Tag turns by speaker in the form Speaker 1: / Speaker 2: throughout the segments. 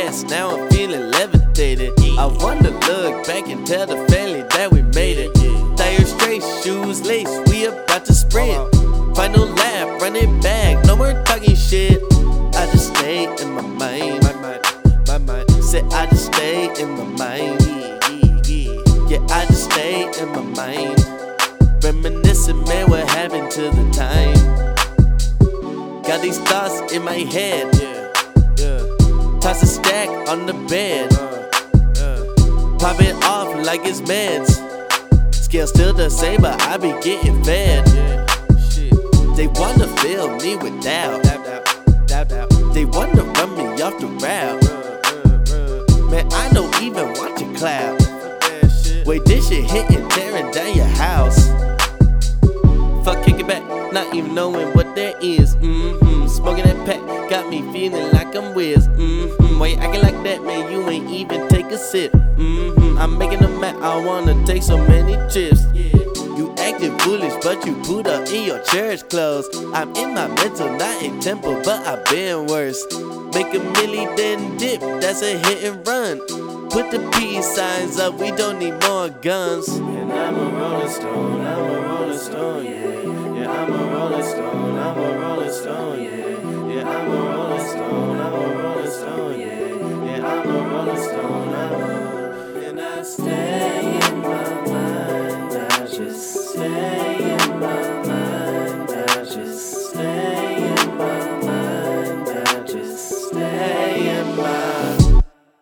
Speaker 1: gas, now I'm feeling levitated. I wanna look back and tell the family that we made it. Tires straight, shoes laced, we about to sprint. Final lap, run it back, no more talking shit. I just stay in my mind, my mind. Said I just stay in my mind. Yeah, I just stay in my mind. Reminiscing, man, what happened to the time. Got these thoughts in my head. Toss a stack on the bed. Pop it off like it's meds. Scale still the same, but I be getting fed. They wanna fill me with doubt. They wanna run me off the route. Man, I don't even want your clout. Wait, this shit hitting, tearing down your house. Fuck, kick it back, not even knowing what that is. Smoking that pack, got me feeling like I'm whiz. Why you acting like that, man? You ain't even take a sip. I'm making a map, I wanna take so many trips. You acting foolish, but you put up in your church clothes. I'm in my mental, not in tempo, but I've been worse. Make a milli, then dip, that's a hit and run. Put the peace signs up, we don't need more guns.
Speaker 2: And I'm a rolling stone, I'm a rolling stone, yeah. Yeah, I'm a rolling stone, I'm a rolling stone, yeah. Yeah, I'm a rolling stone, I'm a rolling stone, yeah. Yeah, I'm a rolling stone, and I stay in my mind, I just stay in my mind, I just stay in my mind, I just stay in my mind.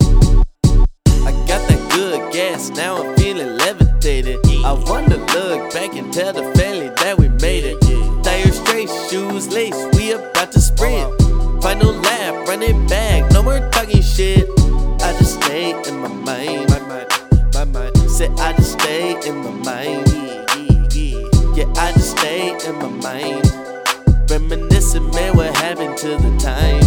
Speaker 1: Gas, now I'm feeling levitated. I wanna look back and tell the family that we made it. Tires straight, shoes laced, we about to sprint. Final lap, run it back, no more talking shit. I just stay in my mind, my mind. Said I just stay in my mind. Yeah, I just stay in my mind. Reminiscing, man, what happened to the time.